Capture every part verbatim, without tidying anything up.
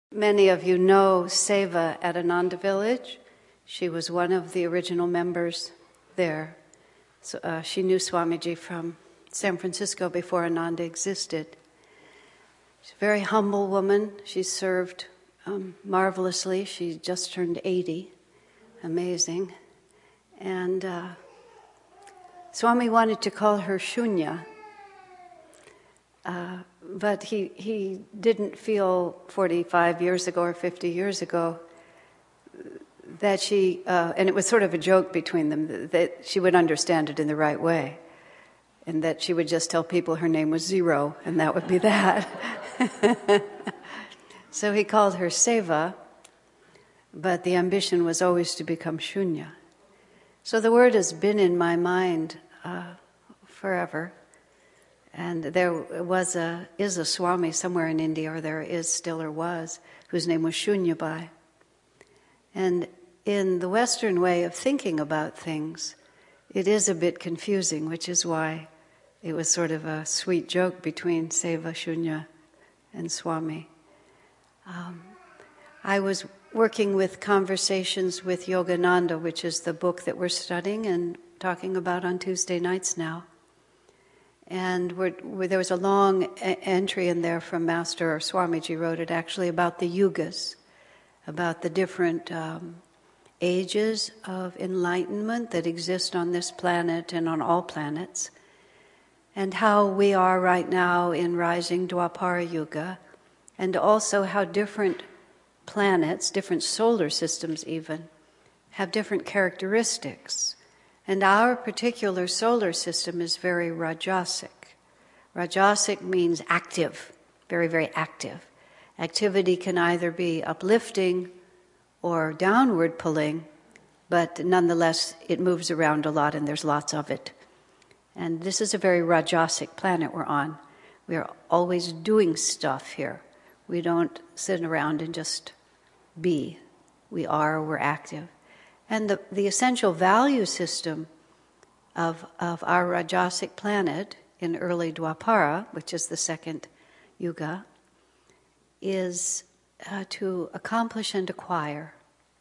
Many of you know Seva at Ananda Village. She was one of the original members there. So, uh, she knew Swamiji from San Francisco before Ananda existed. She's a very humble woman. She served um, marvelously. She just turned eighty. Amazing. And uh, Swami wanted to call her Shunya. Uh, but he, he didn't feel forty-five years ago or fifty years ago that she, uh, and it was sort of a joke between them, that she would understand it in the right way. And that she would just tell people her name was Zero, and that would be that. So he called her Seva, but the ambition was always to become Shunya. So the word has been in my mind uh, forever. And there was a, is a Swami somewhere in India, or there is still or was, whose name was Shunyabai. And in the Western way of thinking about things, it is a bit confusing, which is why it was sort of a sweet joke between Seva, Shunya, and Swami. Um, I was working with Conversations with Yogananda, which is the book that we're studying and talking about on Tuesday nights now. And we're, we're, there was a long a- entry in there from Master, or Swamiji wrote it actually, about the yugas, about the different um, ages of enlightenment that exist on this planet and on all planets, and how we are right now in rising Dwapara Yuga, and also how different planets, different solar systems even, have different characteristics. And our particular solar system is very Rajasic. Rajasic means active, very, very active. Activity can either be uplifting or downward pulling, but nonetheless it moves around a lot and there's lots of it. And this is a very Rajasic planet we're on. We are always doing stuff here. We don't sit around and just be. We are, we're active. And the, the essential value system of, of our Rajasic planet in early Dwapara, which is the second yuga, is uh, to accomplish and acquire.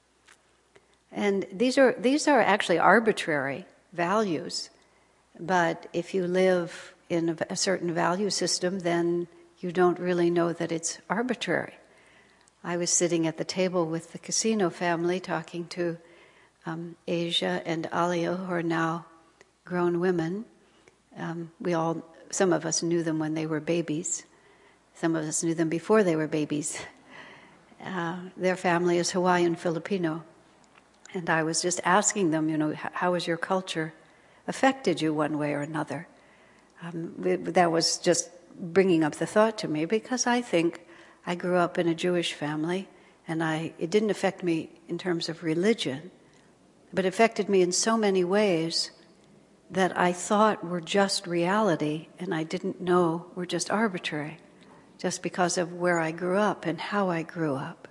And these are these are actually arbitrary values, but if you live in a, a certain value system, then you don't really know that it's arbitrary. I was sitting at the table with the Casino family talking to Um, Asia and Alia, who are now grown women. Um, we all, some of us knew them when they were babies. Some of us knew them before they were babies. Uh, their family is Hawaiian Filipino. And I was just asking them, you know, how has your culture affected you one way or another? Um, that was just bringing up the thought to me, because I think I grew up in a Jewish family, and I it didn't affect me in terms of religion, but it affected me in so many ways that I thought were just reality, and I didn't know were just arbitrary, just because of where I grew up and how I grew up.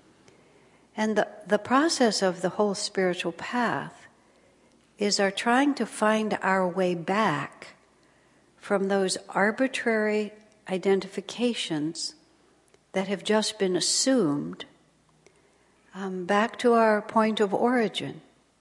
And the, the process of the whole spiritual path is our trying to find our way back from those arbitrary identifications that have just been assumed, um, back to our point of origin.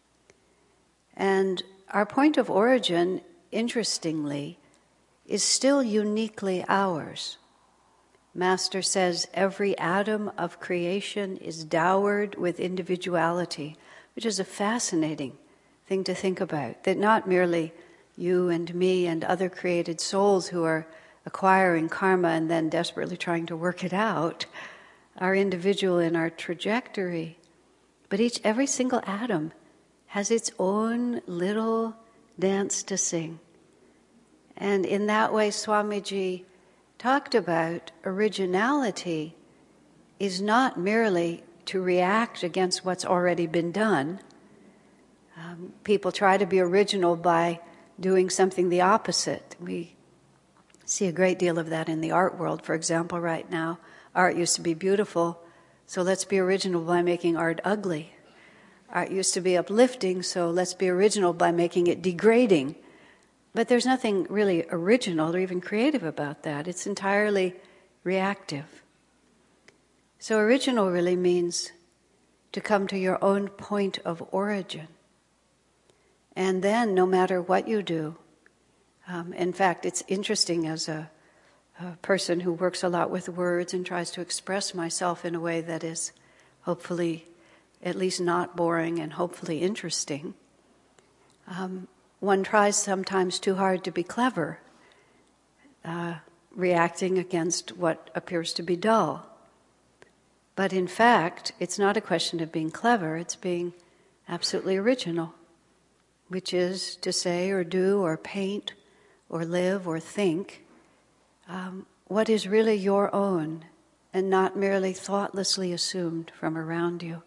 And our point of origin, interestingly, is still uniquely ours. Master says every atom of creation is dowered with individuality, which is a fascinating thing to think about, that not merely you and me and other created souls who are acquiring karma and then desperately trying to work it out are individual in our trajectory, but each, every single atom has its own little dance to sing. And in that way, Swamiji talked about originality is not merely to react against what's already been done. Um, people try to be original by doing something the opposite. We see a great deal of that in the art world, for example, right now. Art used to be beautiful, so let's be original by making art ugly. Art used to be uplifting, so let's be original by making it degrading. But there's nothing really original or even creative about that. It's entirely reactive. So original really means to come to your own point of origin. And then, no matter what you do, um, in fact, it's interesting as a, a person who works a lot with words and tries to express myself in a way that is hopefully at least not boring and hopefully interesting. Um, one tries sometimes too hard to be clever, uh, reacting against what appears to be dull. But in fact, it's not a question of being clever, it's being absolutely original, which is to say or do or paint or live or think um, what is really your own and not merely thoughtlessly assumed from around you.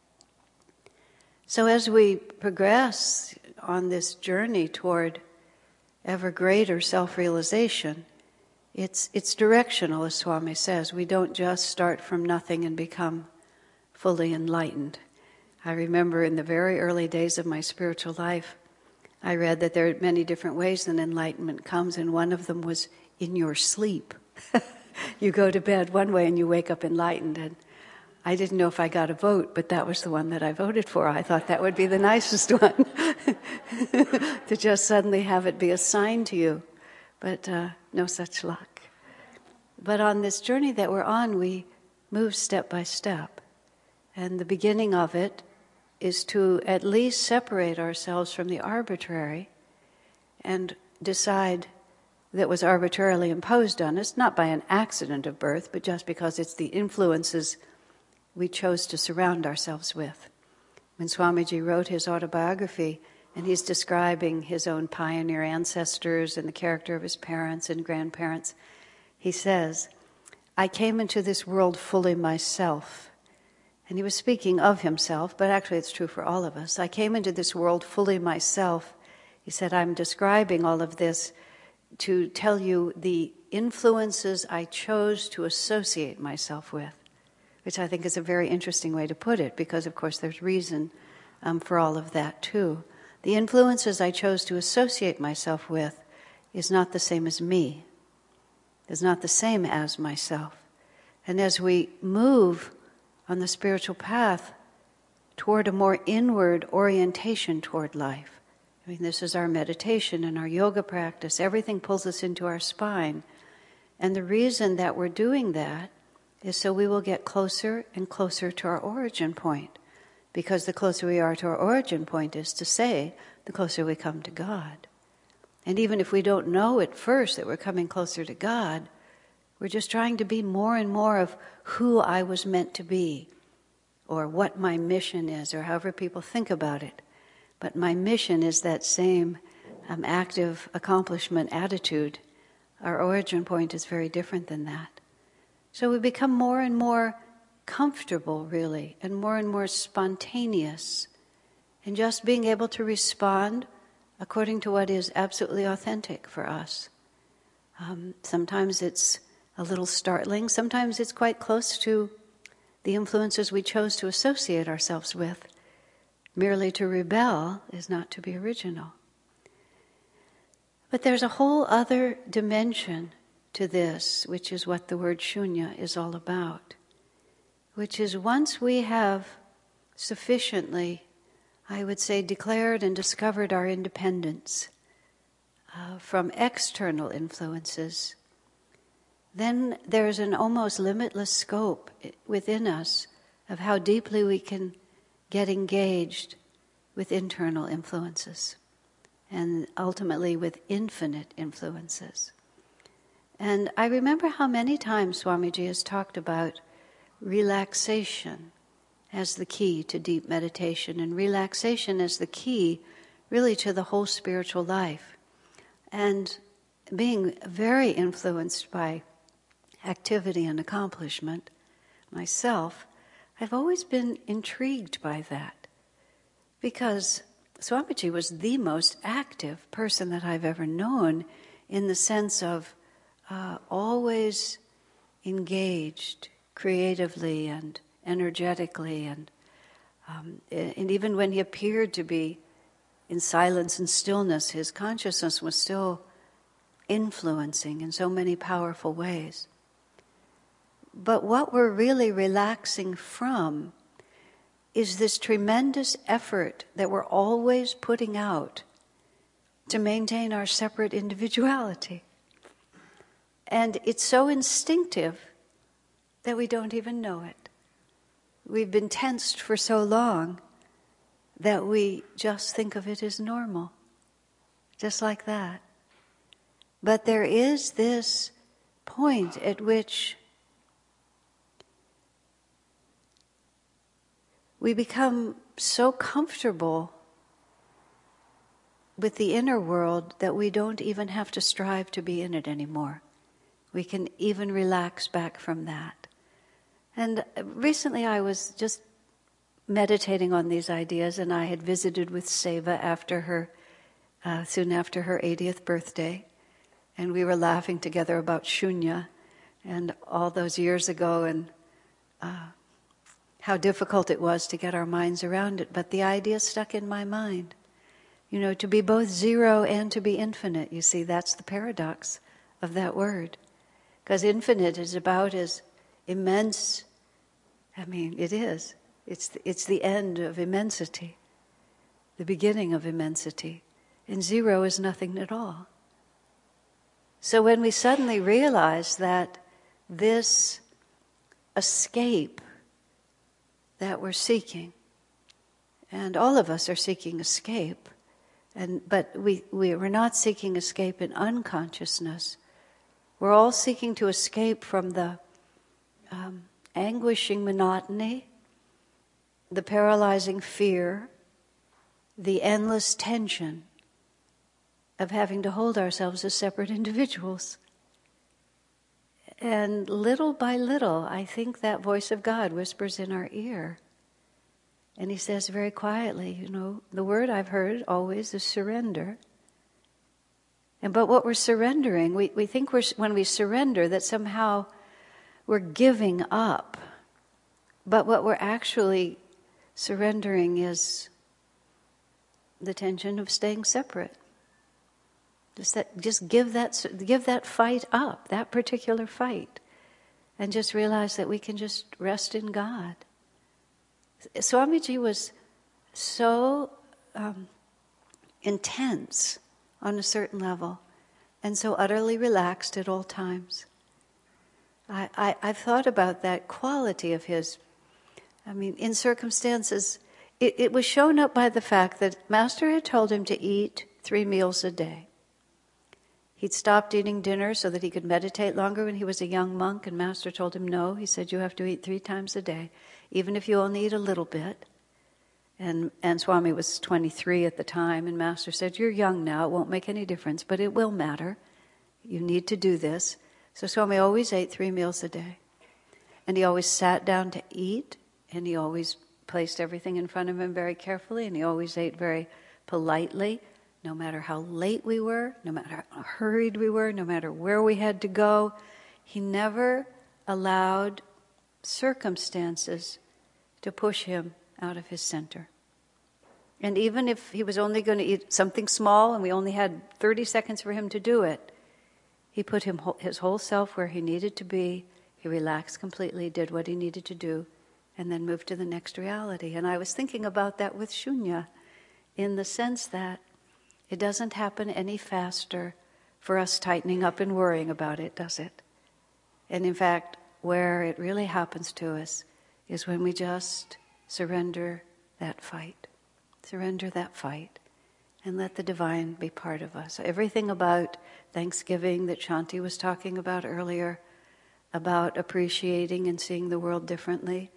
So as we progress on this journey toward ever greater self-realization, it's it's directional, as Swami says. We don't just start from nothing and become fully enlightened. I remember in the very early days of my spiritual life, I read that there are many different ways that enlightenment comes, and one of them was in your sleep. You go to bed one way and you wake up enlightened, and I didn't know if I got a vote, but that was the one that I voted for. I thought that would be the nicest one, to just suddenly have it be assigned to you. But uh, no such luck. But on this journey that we're on, we move step by step. And the beginning of it is to at least separate ourselves from the arbitrary and decide that was arbitrarily imposed on us, not by an accident of birth, but just because it's the influences we chose to surround ourselves with. When Swamiji wrote his autobiography, and he's describing his own pioneer ancestors and the character of his parents and grandparents, he says, "I came into this world fully myself." And he was speaking of himself, but actually it's true for all of us. I came into this world fully myself. He said, I'm describing all of this to tell you the influences I chose to associate myself with, which I think is a very interesting way to put it, because of course there's reason um, for all of that too. The influences I chose to associate myself with is not the same as me, is not the same as myself. And as we move on the spiritual path toward a more inward orientation toward life, I mean, this is our meditation and our yoga practice, everything pulls us into our spine. And the reason that we're doing that is so we will get closer and closer to our origin point. Because the closer we are to our origin point is to say, the closer we come to God. And even if we don't know at first that we're coming closer to God, we're just trying to be more and more of who I was meant to be, or what my mission is, or however people think about it. But my mission is that same um, active accomplishment attitude. Our origin point is very different than that. So we become more and more comfortable, really, and more and more spontaneous in just being able to respond according to what is absolutely authentic for us. Um, sometimes it's a little startling, sometimes it's quite close to the influences we chose to associate ourselves with. Merely to rebel is not to be original. But there's a whole other dimension to this, which is what the word shunya is all about. Which is once we have sufficiently, I would say, declared and discovered our independence uh, from external influences, then there's an almost limitless scope within us of how deeply we can get engaged with internal influences and ultimately with infinite influences. And I remember how many times Swamiji has talked about relaxation as the key to deep meditation, and relaxation as the key really to the whole spiritual life. And being very influenced by activity and accomplishment myself, I've always been intrigued by that, because Swamiji was the most active person that I've ever known, in the sense of uh, always engaged creatively and energetically, and um, and even when he appeared to be in silence and stillness, his consciousness was still influencing in so many powerful ways. But what we're really relaxing from is this tremendous effort that we're always putting out to maintain our separate individuality. And it's so instinctive that we don't even know it. We've been tensed for so long that we just think of it as normal, just like that. But there is this point at which we become so comfortable with the inner world that we don't even have to strive to be in it anymore. We can even relax back from that. And recently I was just meditating on these ideas, and I had visited with Seva after her, uh, soon after her eightieth birthday, and we were laughing together about shunya and all those years ago, and uh, how difficult it was to get our minds around it. But the idea stuck in my mind. You know, to be both zero and to be infinite. You see, that's the paradox of that word. Because infinite is about as immense, I mean, it is. It's the, it's the end of immensity, the beginning of immensity. And zero is nothing at all. So when we suddenly realize that this escape that we're seeking, and all of us are seeking escape, and but we, we we're not seeking escape in unconsciousness. We're all seeking to escape from the um, anguishing monotony, the paralyzing fear, the endless tension of having to hold ourselves as separate individuals. And little by little, I think that voice of God whispers in our ear. And he says very quietly, you know, the word I've heard always is surrender. And but what we're surrendering, we, we think we're, when we surrender that somehow we're giving up. But what we're actually surrendering is the tension of staying separate. Just that, just give that, give that fight up, that particular fight, and just realize that we can just rest in God. Swamiji was so um, intense on a certain level, and so utterly relaxed at all times. I, I, I've thought about that quality of his. I mean, in circumstances, it, it was shown up by the fact that Master had told him to eat three meals a day. He'd stopped eating dinner so that he could meditate longer when he was a young monk, and Master told him no. He said, you have to eat three times a day, even if you only eat a little bit. And, and Swami was twenty-three at the time, and Master said, you're young now, it won't make any difference, but it will matter. You need to do this. So Swami always ate three meals a day. And he always sat down to eat, and he always placed everything in front of him very carefully, and he always ate very politely. No matter how late we were, no matter how hurried we were, no matter where we had to go, he never allowed circumstances to push him out of his center. And even if he was only going to eat something small and we only had thirty seconds for him to do it, he put him, his whole self where he needed to be, he relaxed completely, did what he needed to do, and then moved to the next reality. And I was thinking about that with shunya, in the sense that it doesn't happen any faster for us tightening up and worrying about it, does it? And in fact, where it really happens to us is when we just surrender that fight. Surrender that fight and let the divine be part of us. Everything about Thanksgiving that Shanti was talking about earlier, about appreciating and seeing the world differently,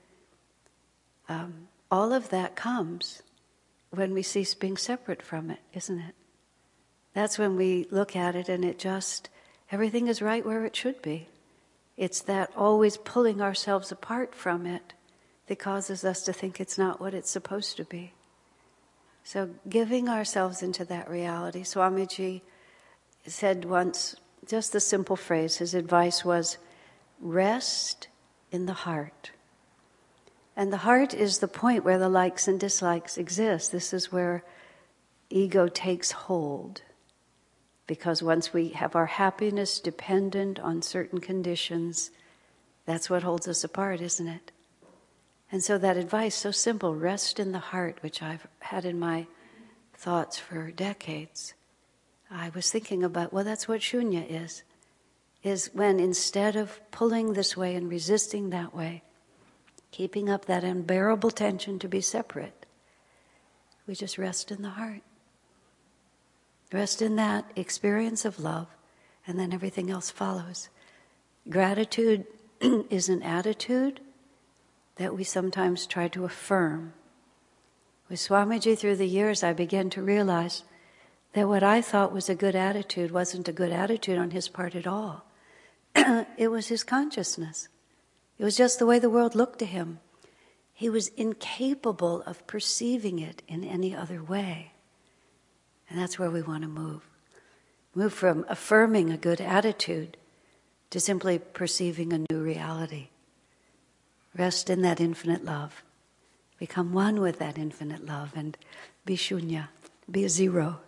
um, all of that comes when we cease being separate from it, isn't it? That's when we look at it and it just, everything is right where it should be. It's that always pulling ourselves apart from it that causes us to think it's not what it's supposed to be. So giving ourselves into that reality. Swamiji said once, just the simple phrase, his advice was, rest in the heart. And the heart is the point where the likes and dislikes exist. This is where ego takes hold. Because once we have our happiness dependent on certain conditions, That's what holds us apart, isn't it? And so that advice, so simple, rest in the heart, which I've had in my thoughts for decades. I was thinking about, well, that's what shunya is, is when instead of pulling this way and resisting that way, keeping up that unbearable tension to be separate, we just rest in the heart. Rest in that experience of love, and then everything else follows. Gratitude is an attitude that we sometimes try to affirm. With Swamiji through the years, I began to realize that what I thought was a good attitude wasn't a good attitude on his part at all. It was his consciousness. It was just the way the world looked to him. He was incapable of perceiving it in any other way. And that's where we want to move. Move from affirming a good attitude to simply perceiving a new reality. Rest in that infinite love. Become one with that infinite love and be shunya, be a zero.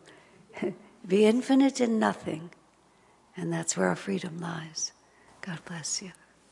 Be infinite in nothing. And that's where our freedom lies. God bless you.